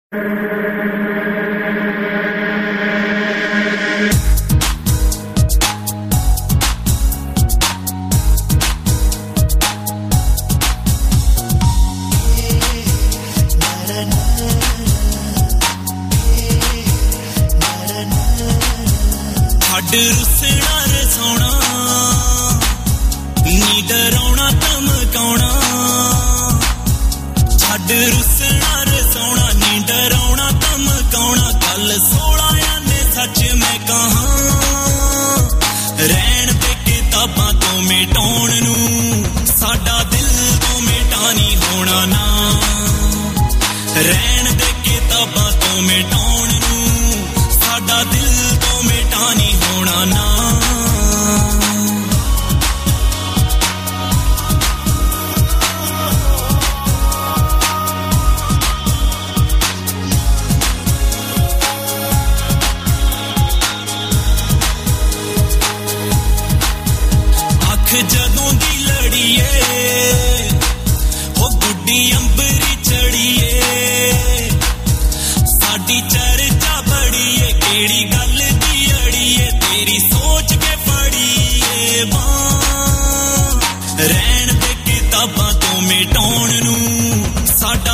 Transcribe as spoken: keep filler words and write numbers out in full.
ਛੱਡ ਰੁੱਸਣਾ ਰਸਾਉਣਾ ਨੀ ਡਰਾਉਣਾ ਧਮਕਾਉਣਾ ਛੱਡ ਰੁੱਸਣਾ ਰਸਾਉਣਾ ਨੀ ਡਰਾਉਣਾ ਧਮਕਾਉਣਾ ਗੱਲ ਸੋਲਾਂ ਨੇ ਸੱਚ ਮੈਂ ਕਹਾਂ ਰਹਿਣ ਦੇ ਕਿਤਾਬਾਂ ਤੋਂ ਮਿਟਾਉਣ ਨੂੰ ਸਾਡਾ ਦਿਲ ਤੋਂ ਮਿਟਾ ਨਹੀਂ ਹੋਣਾ ਨਾ ਰਹਿਣ ਦੇ ਕਿਤਾਬਾਂ ਤੋਂ ਮਿਟਾਉਣ ਨੂੰ ਸਾਡਾ ਦਿਲ ਤੋਂ ਮਿਟਾ ਨਹੀਂ ਹੋਣਾ ਨਾ ਅੱਖ ਜਦੋਂ ਦੀ ਲੜੀਏ ਉਹ ਗੁੱਡੀ ਅੰਬਰੀ ਚੜੀਏ ਸਾਡੀ ਚਰਚਾ ਬੜੀਏ ਕਿਹੜੀ ਗੱਲ ਦੀ ਅੜੀਏ ਤੇਰੀ ਸੋਚ ਕੇ ਫੜੀਏ ਬਾਂਹ ਰਹਿਣ ਦੇ ਕਿਤਾਬਾਂ ਤੋਂ ਮਿਟਾਉਣ ਨੂੰ ਸਾਡਾ